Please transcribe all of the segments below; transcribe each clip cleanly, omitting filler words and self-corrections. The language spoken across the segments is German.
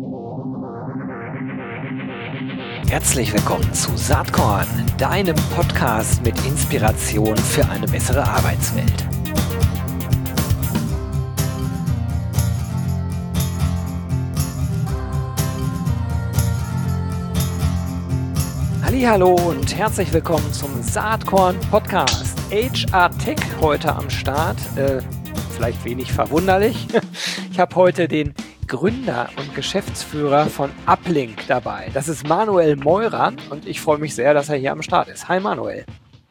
Herzlich willkommen zu Saatkorn, deinem Podcast mit Inspiration für eine bessere Arbeitswelt. Hallihallo und herzlich willkommen zum Saatkorn Podcast. HR Tech heute am Start, vielleicht wenig verwunderlich. Ich habe heute den Gründer und Geschäftsführer von Uplink dabei. Das ist Manuel Meurer und ich freue mich sehr, dass er hier am Start ist. Hi Manuel.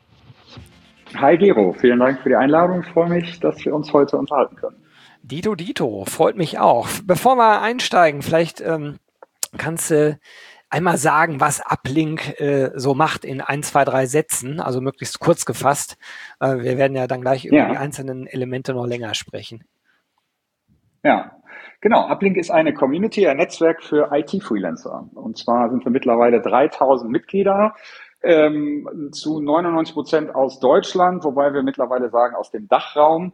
Hi Gero, vielen Dank für die Einladung. Ich freue mich, dass wir uns heute unterhalten können. Dito, freut mich auch. Bevor wir einsteigen, vielleicht kannst du einmal sagen, was Uplink so macht in 1, 2, 3 Sätzen, also möglichst kurz gefasst. Wir werden ja dann gleich über die einzelnen Elemente noch länger sprechen. Ja, genau. Uplink ist eine Community, ein Netzwerk für IT-Freelancer. Und zwar sind wir mittlerweile 3000 Mitglieder, zu 99% aus Deutschland, wobei wir mittlerweile sagen aus dem Dachraum.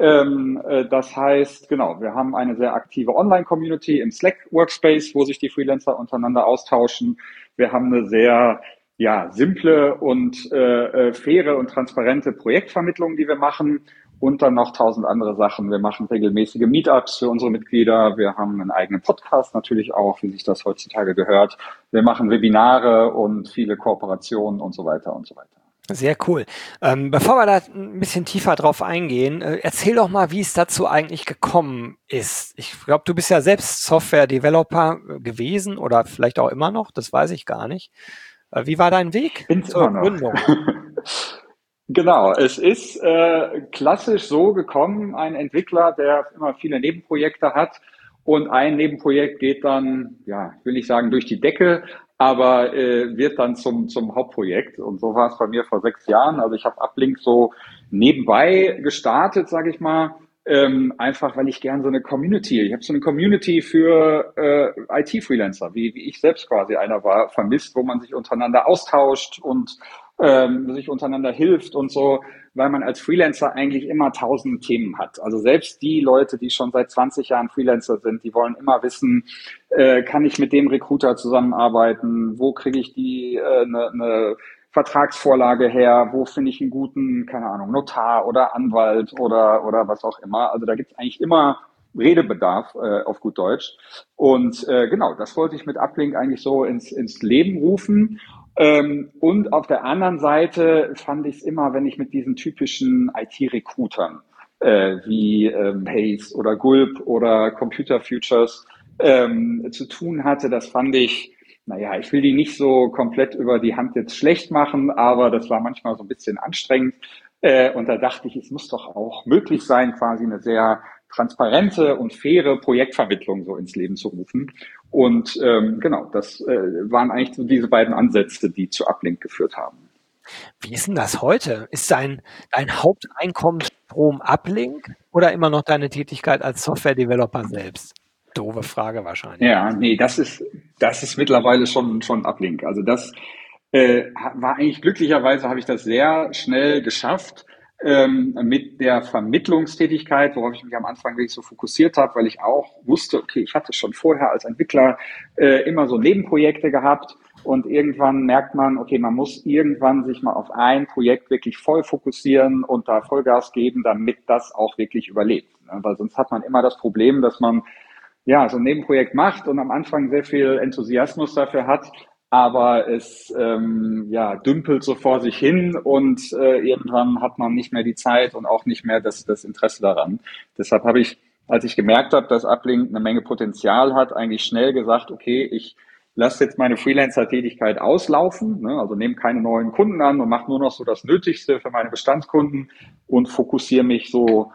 Das heißt, genau, wir haben eine sehr aktive Online-Community im Slack-Workspace, wo sich die Freelancer untereinander austauschen. Wir haben eine sehr simple und faire und transparente Projektvermittlung, die wir machen. Und dann noch 1000 andere Sachen. Wir machen regelmäßige Meetups für unsere Mitglieder. Wir haben einen eigenen Podcast natürlich auch, wie sich das heutzutage gehört. Wir machen Webinare und viele Kooperationen und so weiter und so weiter. Sehr cool. Bevor wir da ein bisschen tiefer drauf eingehen, erzähl doch mal, wie es dazu eigentlich gekommen ist. Ich glaube, du bist ja selbst Software-Developer gewesen oder vielleicht auch immer noch, das weiß ich gar nicht. Wie war dein Weg zur Gründung? Genau, es ist klassisch so gekommen, ein Entwickler, der immer viele Nebenprojekte hat und ein Nebenprojekt geht dann, ich will nicht sagen durch die Decke, aber wird dann zum Hauptprojekt. Und so war es bei mir vor 6 Jahren. Also ich habe Uplink so nebenbei gestartet, sage ich mal, einfach weil ich gern so eine Community, ich habe so eine Community für IT-Freelancer, wie ich selbst quasi einer war, vermisst, wo man sich untereinander austauscht und sich untereinander hilft und so, weil man als Freelancer eigentlich immer 1000 Themen hat. Also selbst die Leute, die schon seit 20 Jahren Freelancer sind, die wollen immer wissen, kann ich mit dem Recruiter zusammenarbeiten, wo kriege ich die eine Vertragsvorlage her, wo finde ich einen guten, keine Ahnung, Notar oder Anwalt oder was auch immer. Also da gibt es eigentlich immer Redebedarf auf gut Deutsch. Und genau, das wollte ich mit Uplink eigentlich so ins Leben rufen. Und auf der anderen Seite fand ich es immer, wenn ich mit diesen typischen IT-Recruitern wie Hays oder Gulp oder Computer Futures zu tun hatte, das fand ich, ich will die nicht so komplett über die Hand jetzt schlecht machen, aber das war manchmal so ein bisschen anstrengend. Und da dachte ich, es muss doch auch möglich sein, quasi eine sehr transparente und faire Projektvermittlung so ins Leben zu rufen. Und genau, das waren eigentlich so diese beiden Ansätze, die zu Uplink geführt haben. Wie ist denn das heute? Ist dein Haupteinkommensstrom Uplink oder immer noch deine Tätigkeit als Software-Developer selbst? Doofe Frage wahrscheinlich. Ja, nee, das ist mittlerweile schon Uplink. Also das war eigentlich glücklicherweise, habe ich das sehr schnell geschafft, mit der Vermittlungstätigkeit, worauf ich mich am Anfang wirklich so fokussiert habe, weil ich auch wusste, okay, ich hatte schon vorher als Entwickler immer so Nebenprojekte gehabt und irgendwann merkt man, okay, man muss irgendwann sich mal auf ein Projekt wirklich voll fokussieren und da Vollgas geben, damit das auch wirklich überlebt. Ne? Weil sonst hat man immer das Problem, dass man so ein Nebenprojekt macht und am Anfang sehr viel Enthusiasmus dafür hat, aber es dümpelt so vor sich hin und irgendwann hat man nicht mehr die Zeit und auch nicht mehr das Interesse daran. Deshalb habe ich, als ich gemerkt habe, dass Uplink eine Menge Potenzial hat, eigentlich schnell gesagt, okay, ich lasse jetzt meine Freelancer-Tätigkeit auslaufen, ne? Also nehme keine neuen Kunden an und mache nur noch so das Nötigste für meine Bestandskunden und fokussiere mich so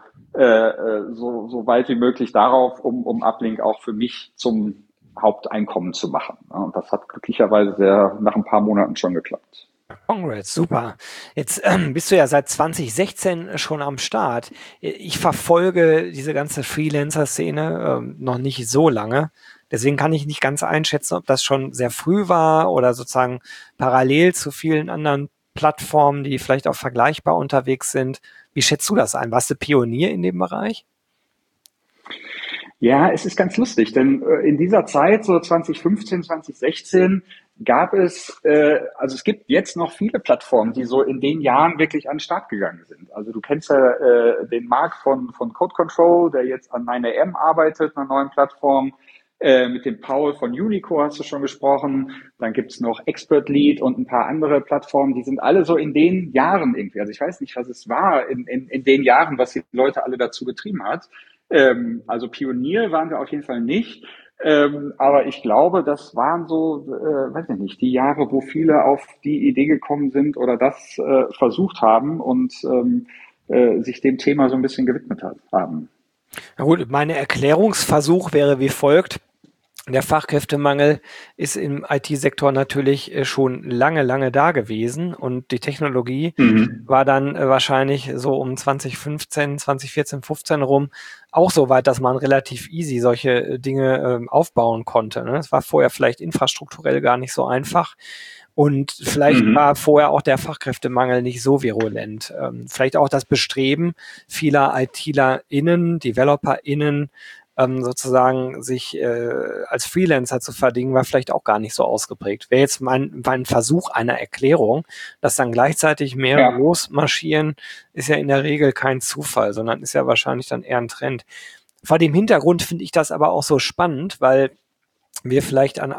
weit wie möglich darauf, um Uplink auch für mich zum Haupteinkommen zu machen. Und das hat glücklicherweise nach ein paar Monaten schon geklappt. Congrats, super. Jetzt bist du ja seit 2016 schon am Start. Ich verfolge diese ganze Freelancer-Szene noch nicht so lange. Deswegen kann ich nicht ganz einschätzen, ob das schon sehr früh war oder sozusagen parallel zu vielen anderen Plattformen, die vielleicht auch vergleichbar unterwegs sind. Wie schätzt du das ein? Warst du Pionier in dem Bereich? Ja, es ist ganz lustig, denn in dieser Zeit, so 2015, 2016, gab es, also es gibt jetzt noch viele Plattformen, die so in den Jahren wirklich an den Start gegangen sind. Also du kennst ja den Marc von Code Control, der jetzt an 9AM arbeitet, einer neuen Plattform. Mit dem Paul von Unico hast du schon gesprochen. Dann gibt's noch Expert Lead und ein paar andere Plattformen. Die sind alle so in den Jahren irgendwie. Also ich weiß nicht, was es war in den Jahren, was die Leute alle dazu getrieben hat. Also Pionier waren wir auf jeden Fall nicht. Aber ich glaube, das waren so, weiß ich nicht, die Jahre, wo viele auf die Idee gekommen sind oder das versucht haben und sich dem Thema so ein bisschen gewidmet haben. Na gut, mein Erklärungsversuch wäre wie folgt. Der Fachkräftemangel ist im IT-Sektor natürlich schon lange, lange da gewesen und die Technologie war dann wahrscheinlich so um 2015, 2014, 15 rum auch so weit, dass man relativ easy solche Dinge aufbauen konnte. Ne? Das war vorher vielleicht infrastrukturell gar nicht so einfach. Und vielleicht war vorher auch der Fachkräftemangel nicht so virulent. Vielleicht auch das Bestreben vieler ITlerInnen, DeveloperInnen, sozusagen sich als Freelancer zu verdingen, war vielleicht auch gar nicht so ausgeprägt. Wäre jetzt mein Versuch einer Erklärung, dass dann gleichzeitig mehrere losmarschieren, ist ja in der Regel kein Zufall, sondern ist ja wahrscheinlich dann eher ein Trend. Vor dem Hintergrund finde ich das aber auch so spannend, weil wir vielleicht an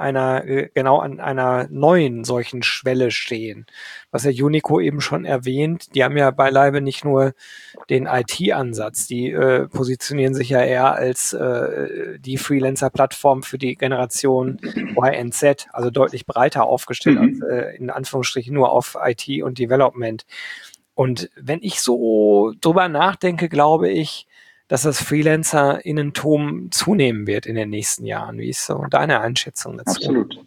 einer neuen solchen Schwelle stehen. Was ja Unico eben schon erwähnt, die haben ja beileibe nicht nur den IT-Ansatz, die positionieren sich ja eher als die Freelancer-Plattform für die Generation YNZ, also deutlich breiter aufgestellt als in Anführungsstrichen nur auf IT und Development. Und wenn ich so drüber nachdenke, glaube ich, dass das Freelancer-Innentum zunehmen wird in den nächsten Jahren. Wie ist so deine Einschätzung dazu? Absolut.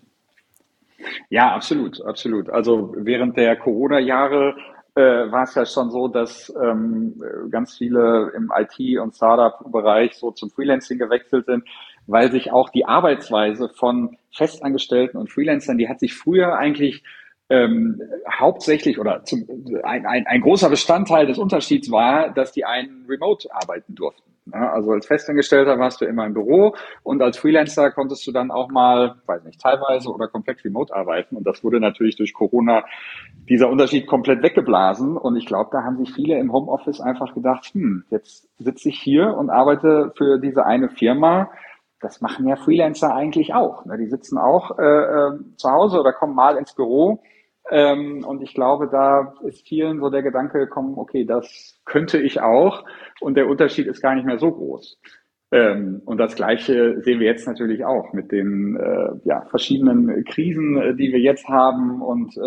Ja, absolut, absolut. Also während der Corona-Jahre war es ja schon so, dass ganz viele im IT- und Startup-Bereich so zum Freelancing gewechselt sind, weil sich auch die Arbeitsweise von Festangestellten und Freelancern, die hat sich früher eigentlich hauptsächlich oder ein großer Bestandteil des Unterschieds war, dass die einen remote arbeiten durften. Ja, also als Festangestellter warst du immer im Büro und als Freelancer konntest du dann auch mal, weiß nicht, teilweise oder komplett remote arbeiten. Und das wurde natürlich durch Corona dieser Unterschied komplett weggeblasen. Und ich glaube, da haben sich viele im Homeoffice einfach gedacht, jetzt sitze ich hier und arbeite für diese eine Firma. Das machen ja Freelancer eigentlich auch. Ne? Die sitzen auch zu Hause oder kommen mal ins Büro. Und ich glaube, da ist vielen so der Gedanke gekommen, okay, das könnte ich auch. Und der Unterschied ist gar nicht mehr so groß. Und das Gleiche sehen wir jetzt natürlich auch mit den verschiedenen Krisen, die wir jetzt haben. Und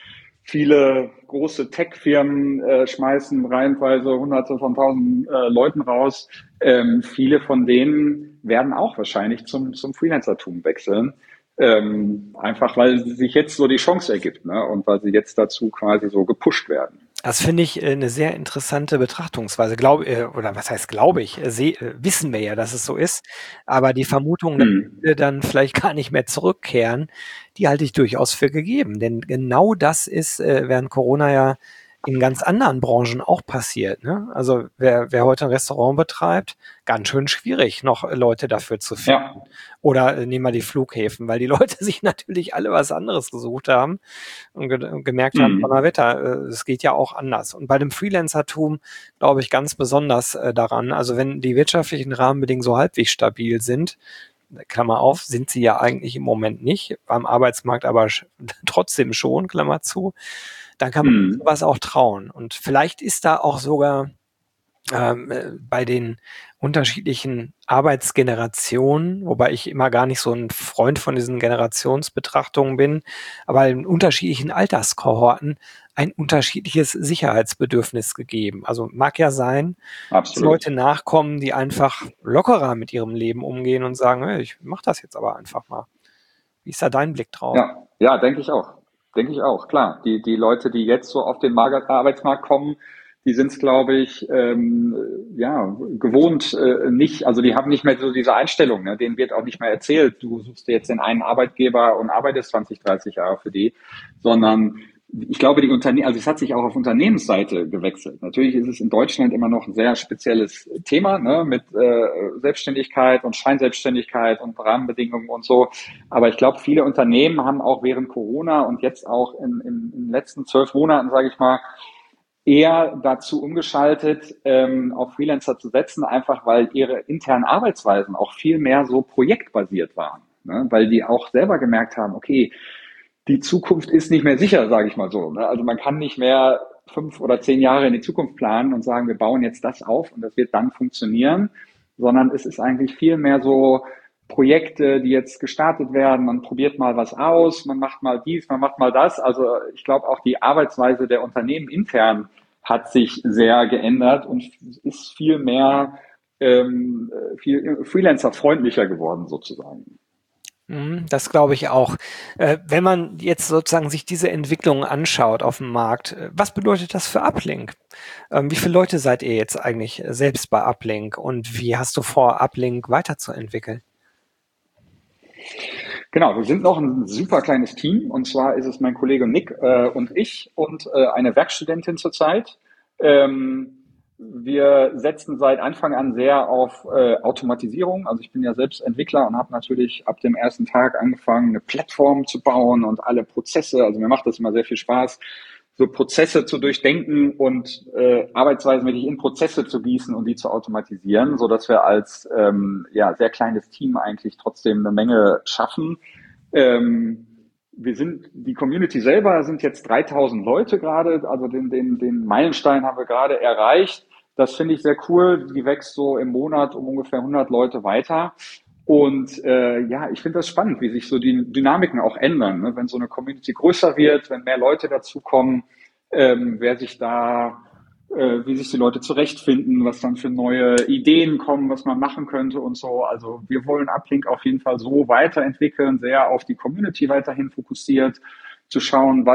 viele große Tech-Firmen schmeißen reihenweise Hunderte von tausend Leuten raus. Viele von denen werden auch wahrscheinlich zum Freelancertum wechseln. Einfach weil sich jetzt so die Chance ergibt, ne? Und weil sie jetzt dazu quasi so gepusht werden. Das finde ich eine sehr interessante Betrachtungsweise. Oder was heißt glaube ich, wissen wir ja, dass es so ist. Aber die Vermutung, dass wir dann vielleicht gar nicht mehr zurückkehren, die halte ich durchaus für gegeben. Denn genau das ist während Corona ja in ganz anderen Branchen auch passiert. Ne? Also wer heute ein Restaurant betreibt, ganz schön schwierig, noch Leute dafür zu finden. Ja. Oder nehmen wir die Flughäfen, weil die Leute sich natürlich alle was anderes gesucht haben und gemerkt haben, Donnerwetter, es geht ja auch anders. Und bei dem Freelancertum glaube ich ganz besonders daran, also wenn die wirtschaftlichen Rahmenbedingungen so halbwegs stabil sind, Klammer auf, sind sie ja eigentlich im Moment nicht, beim Arbeitsmarkt aber trotzdem schon, Klammer zu, dann kann man sowas auch trauen. Und vielleicht ist da auch sogar bei den unterschiedlichen Arbeitsgenerationen, wobei ich immer gar nicht so ein Freund von diesen Generationsbetrachtungen bin, aber in unterschiedlichen Alterskohorten ein unterschiedliches Sicherheitsbedürfnis gegeben. Also mag ja sein, dass Leute nachkommen, die einfach lockerer mit ihrem Leben umgehen und sagen, hey, ich mache das jetzt aber einfach mal. Wie ist da dein Blick drauf? Ja, denke ich auch. Denke ich auch, klar. Die Leute, die jetzt so auf den Arbeitsmarkt kommen, die sind es, glaube ich, gewohnt nicht, also die haben nicht mehr so diese Einstellung, ne? Denen wird auch nicht mehr erzählt, du suchst dir jetzt den einen Arbeitgeber und arbeitest 20, 30 Jahre für die, sondern ich glaube, die Unternehmen, also es hat sich auch auf Unternehmensseite gewechselt. Natürlich ist es in Deutschland immer noch ein sehr spezielles Thema, ne, mit Selbstständigkeit und Scheinselbstständigkeit und Rahmenbedingungen und so. Aber ich glaube, viele Unternehmen haben auch während Corona und jetzt auch in den letzten 12 Monaten, sage ich mal, eher dazu umgeschaltet, auf Freelancer zu setzen, einfach weil ihre internen Arbeitsweisen auch viel mehr so projektbasiert waren. Ne? Weil die auch selber gemerkt haben, okay, die Zukunft ist nicht mehr sicher, sage ich mal so. Ne? Also man kann nicht mehr 5 oder 10 Jahre in die Zukunft planen und sagen, wir bauen jetzt das auf und das wird dann funktionieren, sondern es ist eigentlich viel mehr so Projekte, die jetzt gestartet werden. Man probiert mal was aus, man macht mal dies, man macht mal das. Also ich glaube, auch die Arbeitsweise der Unternehmen intern hat sich sehr geändert und ist viel mehr viel Freelancer-freundlicher geworden sozusagen. Das glaube ich auch. Wenn man jetzt sozusagen sich diese Entwicklung anschaut auf dem Markt, was bedeutet das für Uplink? Wie viele Leute seid ihr jetzt eigentlich selbst bei Uplink und wie hast du vor, Uplink weiterzuentwickeln? Genau, wir sind noch ein super kleines Team und zwar ist es mein Kollege Nick und ich und eine Werkstudentin zurzeit. Ähm, Wir setzen seit Anfang an sehr auf Automatisierung. Also ich bin ja selbst Entwickler und habe natürlich ab dem ersten Tag angefangen, eine Plattform zu bauen und alle Prozesse. Also mir macht das immer sehr viel Spaß, so Prozesse zu durchdenken und Arbeitsweisen wirklich in Prozesse zu gießen und die zu automatisieren, so dass wir als ja, sehr kleines Team eigentlich trotzdem eine Menge schaffen. Ähm, Wir sind, die Community selber sind jetzt 3000 Leute gerade, also den Meilenstein haben wir gerade erreicht. Das finde ich sehr cool. Die wächst so im Monat um ungefähr 100 Leute weiter. Und ja, ich finde das spannend, wie sich so die Dynamiken auch ändern. Ne? Wenn so eine Community größer wird, wenn mehr Leute dazukommen, wer sich da, wie sich die Leute zurechtfinden, was dann für neue Ideen kommen, was man machen könnte und so. Also wir wollen Uplink auf jeden Fall so weiterentwickeln, sehr auf die Community weiterhin fokussiert, zu schauen,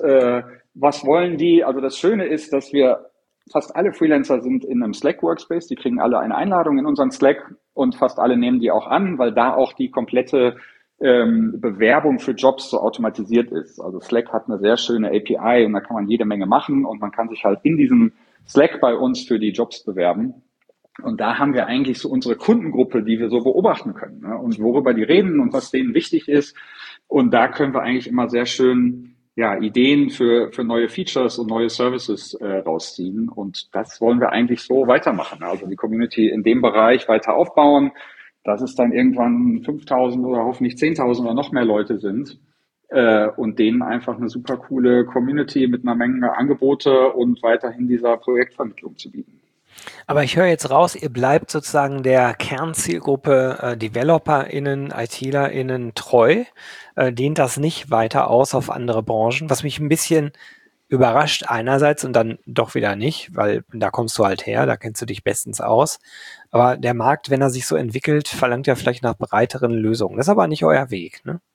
was wollen die. Also das Schöne ist, dass wir fast alle Freelancer sind in einem Slack-Workspace, die kriegen alle eine Einladung in unseren Slack und fast alle nehmen die auch an, weil da auch die komplette Bewerbung für Jobs so automatisiert ist. Also Slack hat eine sehr schöne API und da kann man jede Menge machen und man kann sich halt in diesem Slack bei uns für die Jobs bewerben. Und da haben wir eigentlich so unsere Kundengruppe, die wir so beobachten können, ne? Und worüber die reden und was denen wichtig ist. Und da können wir eigentlich immer sehr schön ja, Ideen für neue Features und neue Services rausziehen. Und das wollen wir eigentlich so weitermachen. Also die Community in dem Bereich weiter aufbauen, dass es dann irgendwann 5000 oder hoffentlich 10.000 oder noch mehr Leute sind und denen einfach eine super coole Community mit einer Menge Angebote und weiterhin dieser Projektvermittlung zu bieten. Aber ich höre jetzt raus, ihr bleibt sozusagen der Kernzielgruppe DeveloperInnen, ITlerInnen treu, dehnt das nicht weiter aus auf andere Branchen, was mich ein bisschen überrascht einerseits und dann doch wieder nicht, weil da kommst du halt her, da kennst du dich bestens aus. Aber der Markt, wenn er sich so entwickelt, verlangt ja vielleicht nach breiteren Lösungen. Das ist aber nicht euer Weg, ne?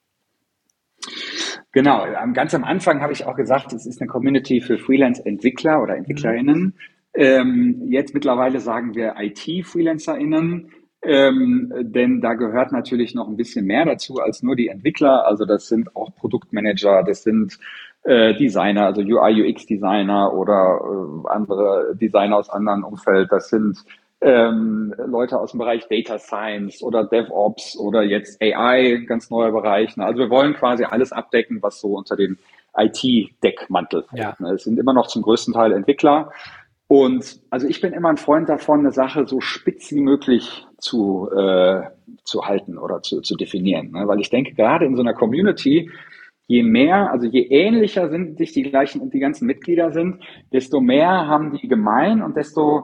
Genau, ganz am Anfang habe ich auch gesagt, es ist eine Community für Freelance-Entwickler oder Mhm. EntwicklerInnen. Jetzt mittlerweile sagen wir IT-FreelancerInnen, denn da gehört natürlich noch ein bisschen mehr dazu als nur die Entwickler. Also das sind auch Produktmanager, das sind Designer, also UI, UX-Designer oder andere Designer aus anderen Umfeld. Das sind Leute aus dem Bereich Data Science oder DevOps oder jetzt AI, ganz neuer Bereich. Ne? Also wir wollen quasi alles abdecken, was so unter den IT-Deckmantel Ja. fällt. Ne? Es sind immer noch zum größten Teil Entwickler. Und also ich bin immer ein Freund davon, eine Sache so spitz wie möglich zu halten oder zu definieren. Ne? Weil ich denke, gerade in so einer Community, je mehr, also je ähnlicher sind sich die gleichen und die ganzen Mitglieder sind, desto mehr haben die gemein und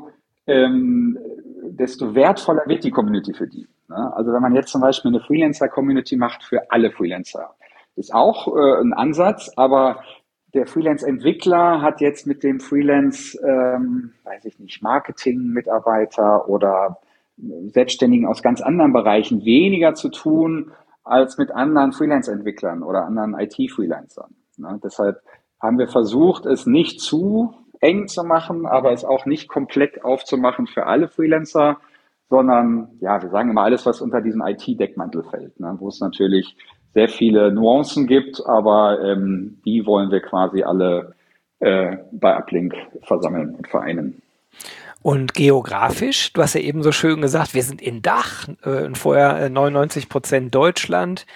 desto wertvoller wird die Community für die. Ne? Also wenn man jetzt zum Beispiel eine Freelancer-Community macht für alle Freelancer, ist auch ein Ansatz, aber der Freelance-Entwickler hat jetzt mit dem Freelance, weiß ich nicht, Marketing-Mitarbeiter oder Selbstständigen aus ganz anderen Bereichen weniger zu tun als mit anderen Freelance-Entwicklern oder anderen IT-Freelancern. Ne? Deshalb haben wir versucht, es nicht zu eng zu machen, aber es auch nicht komplett aufzumachen für alle Freelancer, sondern ja, wir sagen immer alles, was unter diesen IT-Deckmantel fällt, ne? Wo es natürlich sehr viele Nuancen gibt, aber die wollen wir quasi alle bei Uplink versammeln und vereinen. Und geografisch, du hast ja eben so schön gesagt, wir sind in Dach und vorher 99% Deutschland.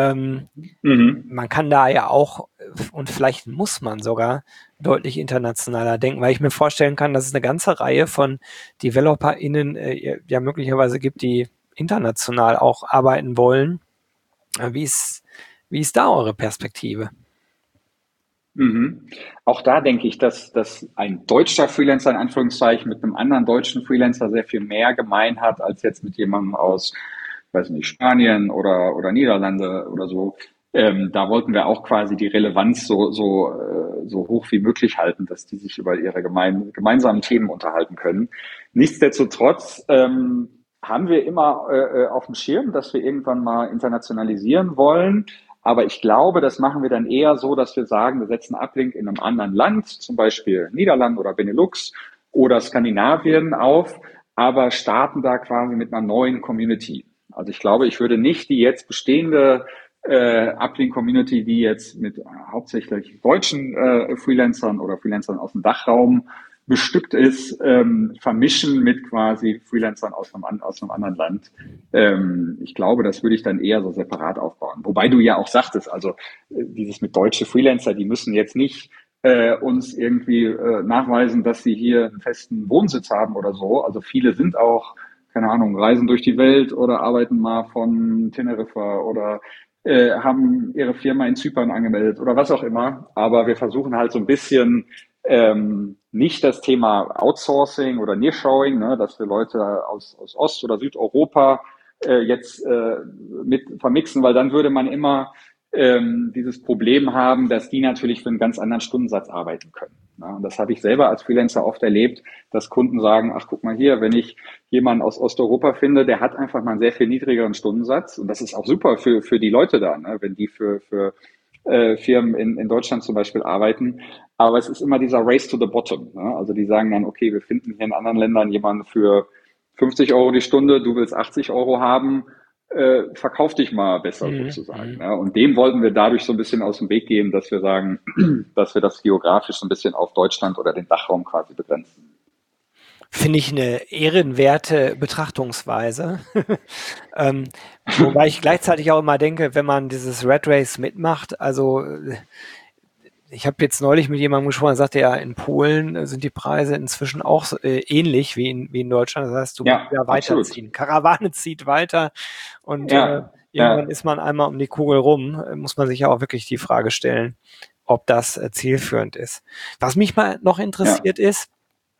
Mhm. Man kann da ja auch, und vielleicht muss man sogar deutlich internationaler denken, weil ich mir vorstellen kann, dass es eine ganze Reihe von DeveloperInnen ja möglicherweise gibt, die international auch arbeiten wollen. Wie ist da eure Perspektive? Mhm. Auch da denke ich, dass ein deutscher Freelancer in Anführungszeichen mit einem anderen deutschen Freelancer sehr viel mehr gemein hat, als jetzt mit jemandem aus, weiß nicht, Spanien oder Niederlande oder so. Da wollten wir auch quasi die Relevanz so hoch wie möglich halten, dass die sich über ihre gemeinsamen Themen unterhalten können. Nichtsdestotrotz haben wir immer auf dem Schirm, dass wir irgendwann mal internationalisieren wollen. Aber ich glaube, das machen wir dann eher so, dass wir sagen, wir setzen Uplink in einem anderen Land, zum Beispiel Niederlande oder Benelux oder Skandinavien auf, aber starten da quasi mit einer neuen Community. Also ich glaube, ich würde nicht die jetzt bestehende Uplink-Community, die jetzt mit hauptsächlich deutschen Freelancern oder Freelancern aus dem Dachraum bestückt ist, vermischen mit quasi Freelancern aus einem anderen Land. Ich glaube, das würde ich dann eher so separat aufbauen. Wobei du ja auch sagtest, also dieses mit deutsche Freelancer, die müssen jetzt nicht uns irgendwie nachweisen, dass sie hier einen festen Wohnsitz haben oder so. Also viele sind auch, keine Ahnung, reisen durch die Welt oder arbeiten mal von Teneriffa oder haben ihre Firma in Zypern angemeldet oder was auch immer. Aber wir versuchen halt so ein bisschen nicht das Thema Outsourcing oder Nearshoring, ne, dass wir Leute aus Ost- oder Südeuropa jetzt mit vermixen, weil dann würde man immer dieses Problem haben, dass die natürlich für einen ganz anderen Stundensatz arbeiten können. Ja, und das habe ich selber als Freelancer oft erlebt, dass Kunden sagen, ach guck mal hier, wenn ich jemanden aus Osteuropa finde, der hat einfach mal einen sehr viel niedrigeren Stundensatz. Und das ist auch super für die Leute da, ne, wenn die für Firmen in Deutschland zum Beispiel arbeiten. Aber es ist immer dieser Race to the Bottom. Ne? Also die sagen dann, okay, wir finden hier in anderen Ländern jemanden für 50 Euro die Stunde, du willst 80 Euro haben, verkauf dich mal besser Mhm. sozusagen. Mhm. Ja? Und dem wollten wir dadurch so ein bisschen aus dem Weg gehen, dass wir sagen, dass wir das geografisch so ein bisschen auf Deutschland oder den Dachraum quasi begrenzen. Finde ich eine ehrenwerte Betrachtungsweise. ähm, Wobei ich gleichzeitig auch immer denke, wenn man dieses Red Race mitmacht, also ich habe jetzt neulich mit jemandem gesprochen, der sagte ja, in Polen sind die Preise inzwischen auch so, ähnlich wie in Deutschland. Das heißt, du musst Ja, ja absolut. weiterziehen. Karawane zieht weiter und Ja, irgendwann ja, ist man einmal um die Kugel rum, muss man sich ja auch wirklich die Frage stellen, ob das zielführend ist. Was mich mal noch ja. interessiert ist,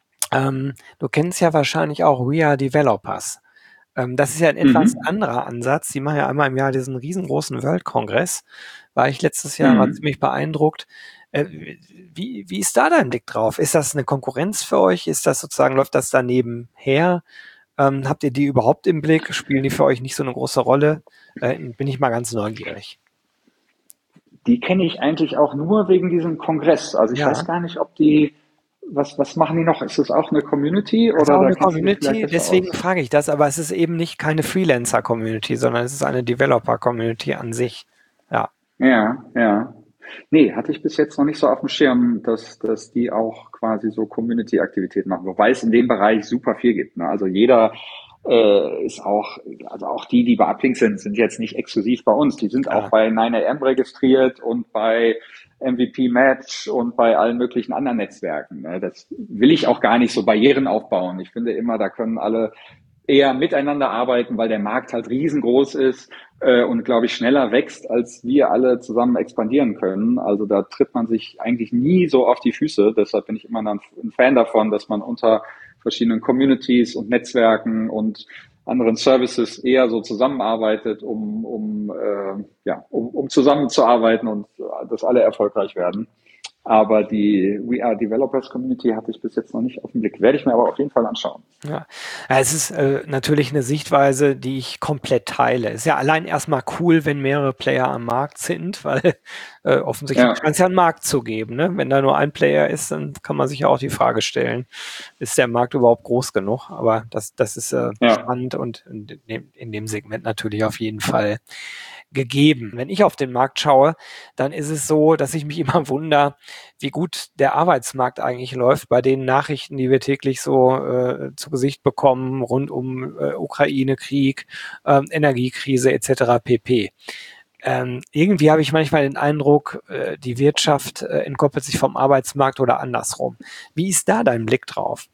du kennst ja wahrscheinlich auch We Are Developers. Das ist ja ein etwas Mhm. anderer Ansatz. Die machen ja einmal im Jahr diesen riesengroßen World-Kongress. War ich letztes Jahr, war Mhm. ziemlich beeindruckt. Äh, wie ist da dein Blick drauf? Ist das eine Konkurrenz für euch? Ist das sozusagen, läuft das daneben her? Habt ihr die überhaupt im Blick? Spielen die für euch nicht so eine große Rolle? Bin ich mal ganz neugierig. Die kenne ich eigentlich auch nur wegen diesem Kongress. Also ich weiß Ja, gar nicht, ob die, was machen die noch? Ist das auch eine Community das ist oder auch da eine kennst du dich vielleicht Community, besser deswegen aus? frage ich das, aber es ist eben nicht keine Freelancer-Community, sondern es ist eine Developer-Community an sich. Ja. Ja, ja. Nee, hatte ich bis jetzt noch nicht so auf dem Schirm, dass die auch quasi so Community-Aktivitäten machen, wobei es in dem Bereich super viel gibt. Ne? Also jeder ist auch, also auch die bei Uplink sind jetzt nicht exklusiv bei uns. Die sind auch Klar. bei 9AM registriert und bei MVP Match und bei allen möglichen anderen Netzwerken. Ne? Das will ich auch gar nicht so Barrieren aufbauen. Ich finde immer, da können alle eher miteinander arbeiten, weil der Markt halt riesengroß ist und, glaube ich, schneller wächst, als wir alle zusammen expandieren können. Also da tritt man sich eigentlich nie so auf die Füße. Deshalb bin ich immer ein Fan davon, dass man unter verschiedenen Communities und Netzwerken und anderen Services eher so zusammenarbeitet, um zusammenzuarbeiten und dass alle erfolgreich werden. Aber die We Are Developers Community hatte ich bis jetzt noch nicht auf den Blick. Werde ich mir aber auf jeden Fall anschauen. Ja. Ja, es ist natürlich eine Sichtweise, die ich komplett teile. Ist ja allein erstmal cool, wenn mehrere Player am Markt sind, weil offensichtlich Ja, scheint es ja einen Markt zu geben. Ne? Wenn da nur ein Player ist, dann kann man sich ja auch die Frage stellen, ist der Markt überhaupt groß genug? Aber das ist ja. spannend und in dem Segment natürlich auf jeden Fall. gegeben. Wenn ich auf den Markt schaue, dann ist es so, dass ich mich immer wundere, wie gut der Arbeitsmarkt eigentlich läuft bei den Nachrichten, die wir täglich so zu Gesicht bekommen, rund um Ukraine-Krieg, Energiekrise etc. pp. Irgendwie habe ich manchmal den Eindruck, die Wirtschaft entkoppelt sich vom Arbeitsmarkt oder andersrum. Wie ist da dein Blick drauf?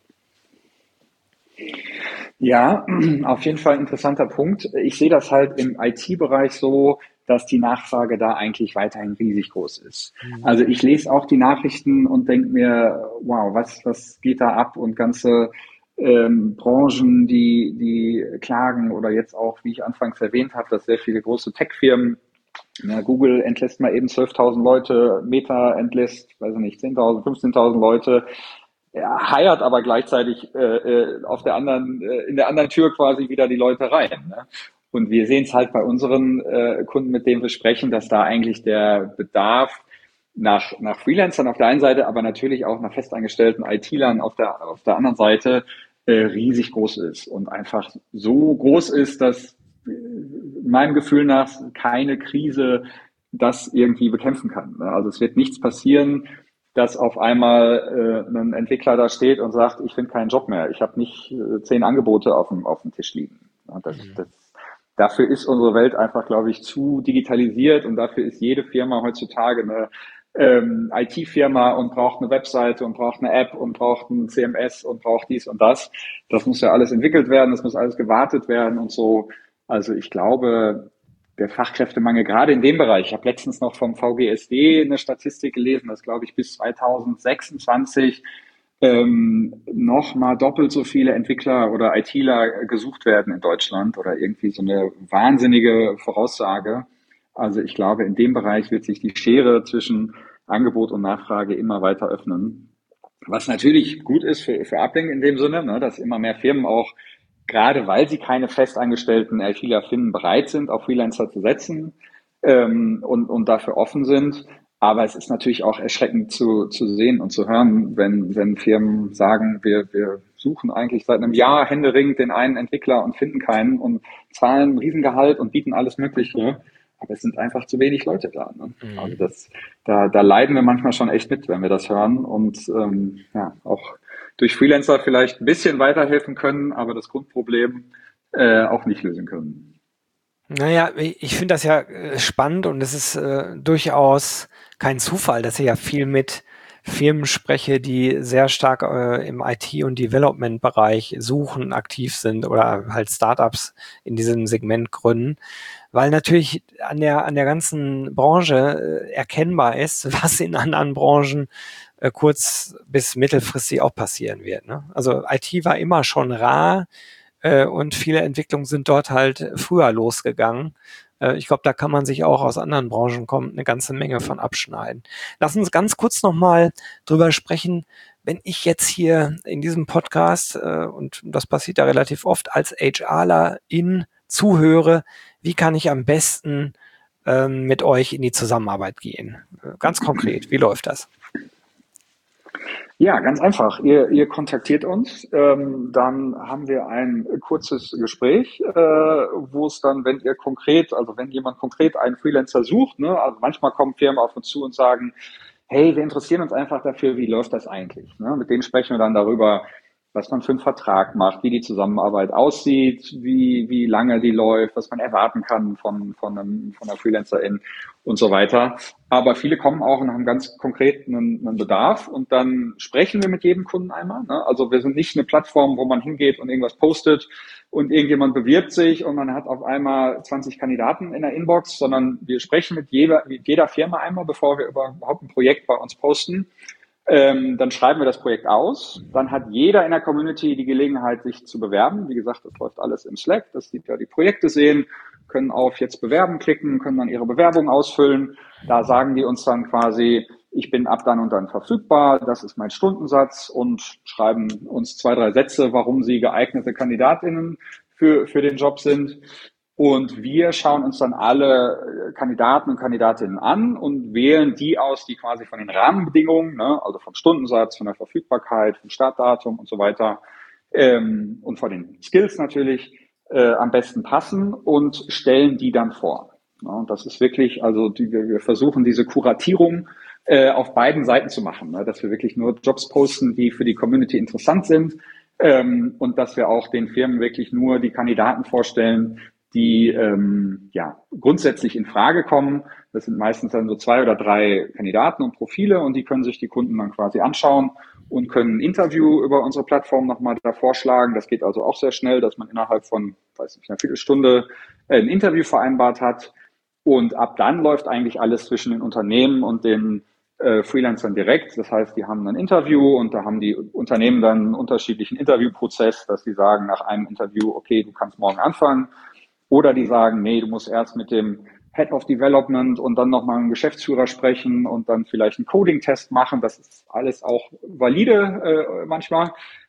Ja, auf jeden Fall ein interessanter Punkt. Ich sehe das halt im IT-Bereich so, dass die Nachfrage da eigentlich weiterhin riesig groß ist. Mhm. Also ich lese auch die Nachrichten und denke mir, wow, was geht da ab? Und ganze Branchen, die klagen oder jetzt auch, wie ich anfangs erwähnt habe, dass sehr viele große Tech-Firmen, ja, Google entlässt mal eben 12.000 Leute, Meta entlässt, weiß ich nicht, 10.000, 15.000 Leute, er heiert aber gleichzeitig auf der anderen, in der anderen Tür quasi wieder die Leute rein. Ne? Und wir sehen es halt bei unseren Kunden, mit denen wir sprechen, dass da eigentlich der Bedarf nach Freelancern auf der einen Seite, aber natürlich auch nach festangestellten IT-Lern auf der anderen Seite riesig groß ist und einfach so groß ist, dass meinem Gefühl nach keine Krise das irgendwie bekämpfen kann. Ne? Also es wird nichts passieren, dass auf einmal ein Entwickler da steht und sagt, ich finde keinen Job mehr. Ich habe nicht 10 Angebote auf dem Tisch liegen. Ja, Mhm. dafür ist unsere Welt einfach, glaube ich, zu digitalisiert und dafür ist jede Firma heutzutage eine IT-Firma und braucht eine Webseite und braucht eine App und braucht ein CMS und braucht dies und das. Das muss ja alles entwickelt werden, das muss alles gewartet werden und so. Also ich glaube, der Fachkräftemangel gerade in dem Bereich. Ich habe letztens noch vom VGSD eine Statistik gelesen, dass, glaube ich, bis 2026 noch mal doppelt so viele Entwickler oder ITler gesucht werden in Deutschland oder irgendwie so eine wahnsinnige Voraussage. Also ich glaube, in dem Bereich wird sich die Schere zwischen Angebot und Nachfrage immer weiter öffnen. Was natürlich gut ist für Uplink in dem Sinne, ne, dass immer mehr Firmen auch, gerade weil sie keine festangestellten ITler finden, bereit sind, auf Freelancer zu setzen und dafür offen sind. Aber es ist natürlich auch erschreckend zu sehen und zu hören, wenn Firmen sagen, wir suchen eigentlich seit einem Jahr händeringend den einen Entwickler und finden keinen und zahlen ein Riesengehalt und bieten alles Mögliche. Aber es sind einfach zu wenig Leute da. Ne? Also Mhm. da leiden wir manchmal schon echt mit, wenn wir das hören und ja, auch durch Freelancer vielleicht ein bisschen weiterhelfen können, aber das Grundproblem auch nicht lösen können. Naja, ich finde das ja spannend und es ist durchaus kein Zufall, dass ich ja viel mit Firmen spreche, die sehr stark im IT- und Development-Bereich suchen, aktiv sind oder halt Startups in diesem Segment gründen, weil natürlich an der ganzen Branche erkennbar ist, was in anderen Branchen kurz- bis mittelfristig auch passieren wird. Ne? Also IT war immer schon rar, und viele Entwicklungen sind dort halt früher losgegangen. Ich glaube, da kann man sich auch aus anderen Branchen kommen, eine ganze Menge von abschneiden. Lass uns ganz kurz nochmal drüber sprechen, wenn ich jetzt hier in diesem Podcast, und das passiert ja relativ oft, als HRlerin zuhöre, wie kann ich am besten mit euch in die Zusammenarbeit gehen? Ganz konkret, wie läuft das? Ja, ganz einfach. Ihr kontaktiert uns, dann haben wir ein kurzes Gespräch, wo es dann, wenn ihr konkret, also wenn jemand konkret einen Freelancer sucht, ne, also manchmal kommen Firmen auf uns zu und sagen, hey, wir interessieren uns einfach dafür, wie läuft das eigentlich? Ne? Mit denen sprechen wir dann darüber, was man für einen Vertrag macht, wie die Zusammenarbeit aussieht, wie lange die läuft, was man erwarten kann von einer Freelancerin und so weiter. Aber viele kommen auch und haben ganz konkret einen Bedarf und dann sprechen wir mit jedem Kunden einmal. Ne? Also wir sind nicht eine Plattform, wo man hingeht und irgendwas postet und irgendjemand bewirbt sich und man hat auf einmal 20 Kandidaten in der Inbox, sondern wir sprechen mit jeder Firma einmal, bevor wir überhaupt ein Projekt bei uns posten. Dann schreiben wir das Projekt aus. Dann hat jeder in der Community die Gelegenheit, sich zu bewerben. Wie gesagt, das läuft alles im Slack, dass die da die Projekte sehen, können auf jetzt bewerben klicken, können dann ihre Bewerbung ausfüllen. Da sagen die uns dann quasi, ich bin ab dann und dann verfügbar, das ist mein Stundensatz und schreiben uns 2, 3 Sätze, warum sie geeignete Kandidatinnen für den Job sind. Und wir schauen uns dann alle Kandidaten und Kandidatinnen an und wählen die aus, die quasi von den Rahmenbedingungen, ne, also vom Stundensatz, von der Verfügbarkeit, vom Startdatum und so weiter und von den Skills natürlich am besten passen und stellen die dann vor. Ja, und das ist wirklich, also wir versuchen diese Kuratierung auf beiden Seiten zu machen, ne? Dass wir wirklich nur Jobs posten, die für die Community interessant sind, und dass wir auch den Firmen wirklich nur die Kandidaten vorstellen, die grundsätzlich in Frage kommen. Das sind meistens dann so 2 oder 3 Kandidaten und Profile und die können sich die Kunden dann quasi anschauen und können ein Interview über unsere Plattform nochmal da vorschlagen. Das geht also auch sehr schnell, dass man innerhalb von, weiß nicht, einer Viertelstunde ein Interview vereinbart hat. Und ab dann läuft eigentlich alles zwischen den Unternehmen und den Freelancern direkt. Das heißt, die haben ein Interview und da haben die Unternehmen dann einen unterschiedlichen Interviewprozess, dass die sagen nach einem Interview, okay, du kannst morgen anfangen. Oder die sagen, nee, du musst erst mit dem Head of Development und dann nochmal einen Geschäftsführer sprechen und dann vielleicht einen Coding-Test machen. Das ist alles auch valide manchmal.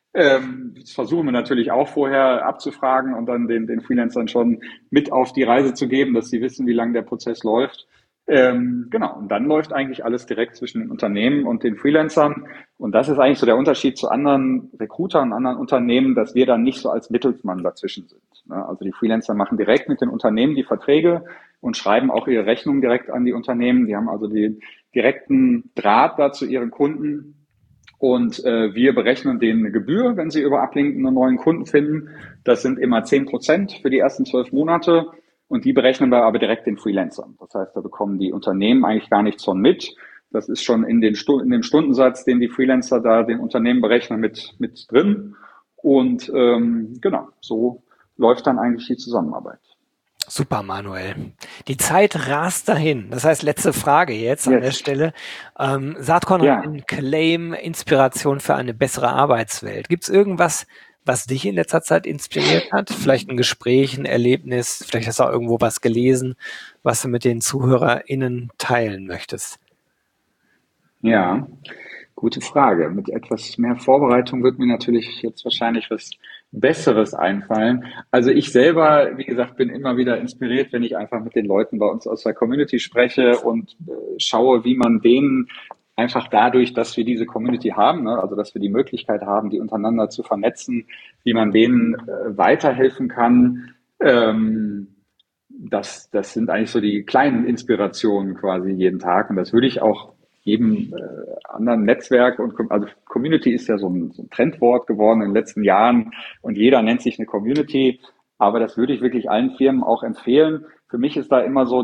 Das versuchen wir natürlich auch vorher abzufragen und dann den Freelancern schon mit auf die Reise zu geben, dass sie wissen, wie lange der Prozess läuft. Genau, und dann läuft eigentlich alles direkt zwischen den Unternehmen und den Freelancern. Und das ist eigentlich so der Unterschied zu anderen Recruitern, anderen Unternehmen, dass wir dann nicht so als Mittelsmann dazwischen sind. Also die Freelancer machen direkt mit den Unternehmen die Verträge und schreiben auch ihre Rechnungen direkt an die Unternehmen. Die haben also den direkten Draht da zu ihren Kunden. Und wir berechnen denen eine Gebühr, wenn sie über Uplink einen neuen Kunden finden. Das sind immer 10% für die ersten 12 Monate. Und die berechnen wir aber direkt den Freelancern. Das heißt, da bekommen die Unternehmen eigentlich gar nichts von mit. Das ist schon in dem Stundensatz, den die Freelancer da den Unternehmen berechnen, mit drin. Und genau, so läuft dann eigentlich die Zusammenarbeit. Super, Manuel. Die Zeit rast dahin. Das heißt, letzte Frage jetzt an der Stelle. Saatkorn hat einen Claim, Inspiration für eine bessere Arbeitswelt. Gibt es irgendwas, was dich in letzter Zeit inspiriert hat? Vielleicht ein Gespräch, ein Erlebnis, vielleicht hast du auch irgendwo was gelesen, was du mit den ZuhörerInnen teilen möchtest. Ja, gute Frage. Mit etwas mehr Vorbereitung wird mir natürlich jetzt wahrscheinlich was Besseres einfallen. Also ich selber, wie gesagt, bin immer wieder inspiriert, wenn ich einfach mit den Leuten bei uns aus der Community spreche und schaue, wie man denen einfach dadurch, dass wir diese Community haben, ne, also dass wir die Möglichkeit haben, die untereinander zu vernetzen, wie man denen weiterhelfen kann. Das sind eigentlich so die kleinen Inspirationen quasi jeden Tag. Und das würde ich auch jedem anderen Netzwerk also Community ist ja so ein Trendwort geworden in den letzten Jahren und jeder nennt sich eine Community, aber das würde ich wirklich allen Firmen auch empfehlen. Für mich ist da immer so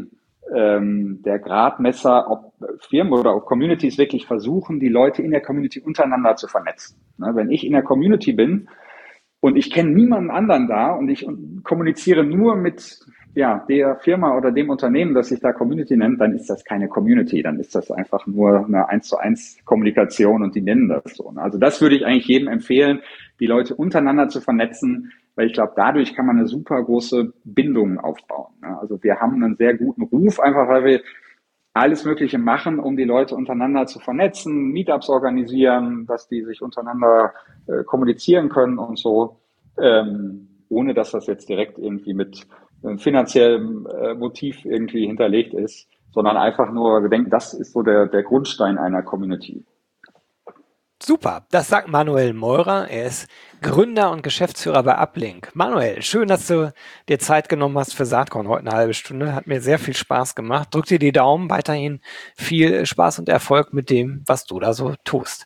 der Gradmesser, ob Firmen oder ob Communities wirklich versuchen, die Leute in der Community untereinander zu vernetzen. Ne, wenn ich in der Community bin und ich kenne niemanden anderen da und ich kommuniziere nur mit der Firma oder dem Unternehmen, das sich da Community nennt, dann ist das keine Community, dann ist das einfach nur eine 1:1 Kommunikation und die nennen das so. Also das würde ich eigentlich jedem empfehlen, die Leute untereinander zu vernetzen, weil ich glaube, dadurch kann man eine super große Bindung aufbauen. Also wir haben einen sehr guten Ruf, einfach weil wir alles Mögliche machen, um die Leute untereinander zu vernetzen, Meetups organisieren, dass die sich untereinander kommunizieren können und so, ohne dass das jetzt direkt irgendwie mit finanziellem Motiv irgendwie hinterlegt ist, sondern einfach nur, wir denken, das ist so der Grundstein einer Community. Super, das sagt Manuel Meurer. Er ist Gründer und Geschäftsführer bei Uplink. Manuel, schön, dass du dir Zeit genommen hast für Saatkorn heute eine halbe Stunde. Hat mir sehr viel Spaß gemacht. Drück dir die Daumen, weiterhin viel Spaß und Erfolg mit dem, was du da so tust.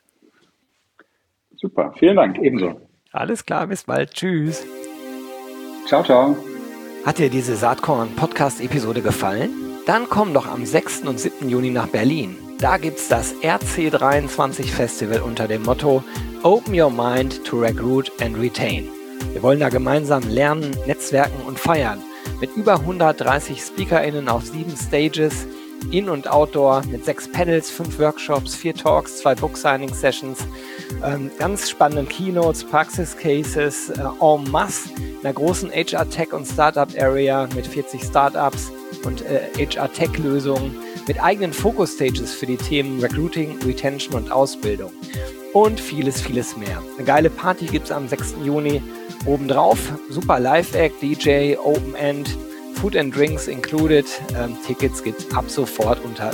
Super, vielen Dank, ebenso. Alles klar, bis bald. Tschüss. Ciao, ciao. Hat dir diese Saatkorn-Podcast-Episode gefallen? Dann komm doch am 6. und 7. Juni nach Berlin. Da gibt's das RC23 Festival unter dem Motto Open Your Mind to Recruit and Retain. Wir wollen da gemeinsam lernen, netzwerken und feiern. Mit über 130 SpeakerInnen auf 7 Stages, In- und Outdoor, mit 6 Panels, 5 Workshops, 4 Talks, 2 Book-Signing-Sessions, ganz spannenden Keynotes, Praxis-Cases, en masse, in einer großen HR-Tech- und Startup-Area mit 40 Startups und HR-Tech-Lösungen, mit eigenen Focus-Stages für die Themen Recruiting, Retention und Ausbildung und vieles, vieles mehr. Eine geile Party gibt's am 6. Juni obendrauf, super Live-Act, DJ, Open-End, Food and Drinks included. Tickets gibt's ab sofort unter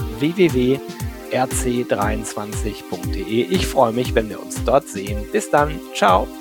www.rc23.de. Ich freue mich, wenn wir uns dort sehen. Bis dann. Ciao.